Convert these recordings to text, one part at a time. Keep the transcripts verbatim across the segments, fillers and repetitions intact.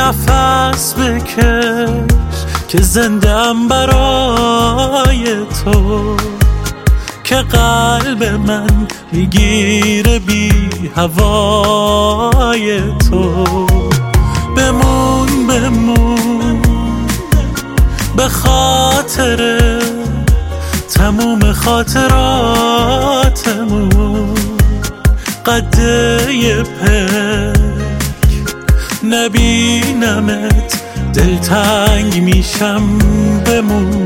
نفس بکش که زندم برای تو، که قلب من میگیره بی هوای تو. بمون بمون به خاطر تموم خاطراتمون، قده پک نبینمت دلتنگ میشم. بمون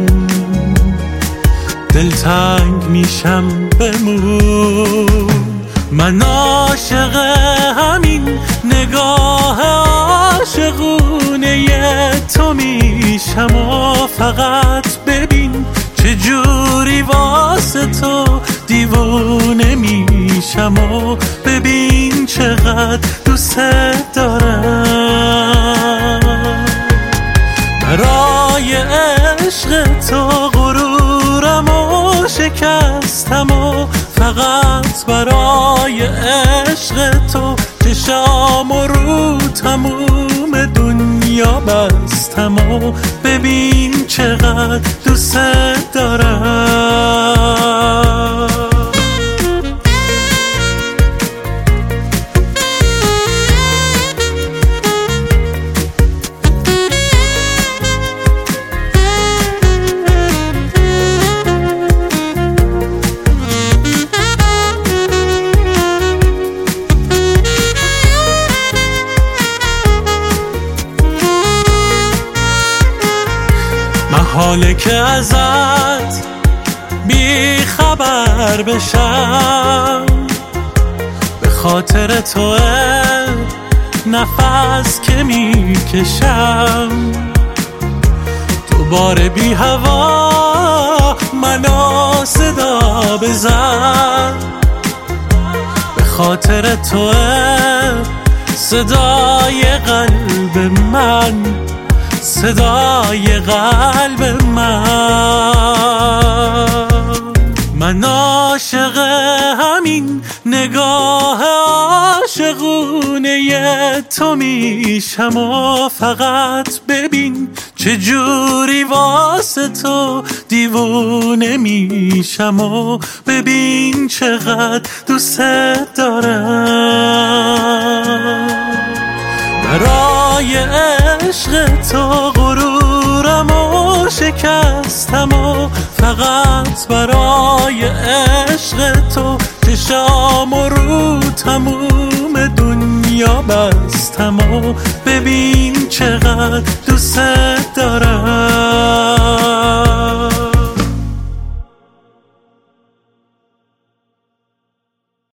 دلتنگ میشم بمون. من عاشق همین نگاه عاشقونه تو میشم و فقط ببین چجوری واسه تو دیوونه میشم و ببین چقدر دوست دارم. برای عشق تو غرورم و شکستم و فقط برای عشق تو چشام و رو تموم دنیا بستم و ببین چقدر دوست دارم. محاله که ازت بی خبر بشم، به خاطر تو نفس که میکشم. دوباره بی هوا منو صدا بزن، به خاطر تو صدای قلب من، صدای قلب من. من عاشق همین نگاه عاشقونه تو میشم و فقط ببین چجوری واسه تو دیوونه میشم و ببین چقدر دوست دارم. برای عشق تو غرورم و شکستم و فقط برای عشق تو چشام و رو تموم دنیا بستم و ببین چقدر دوست دارم.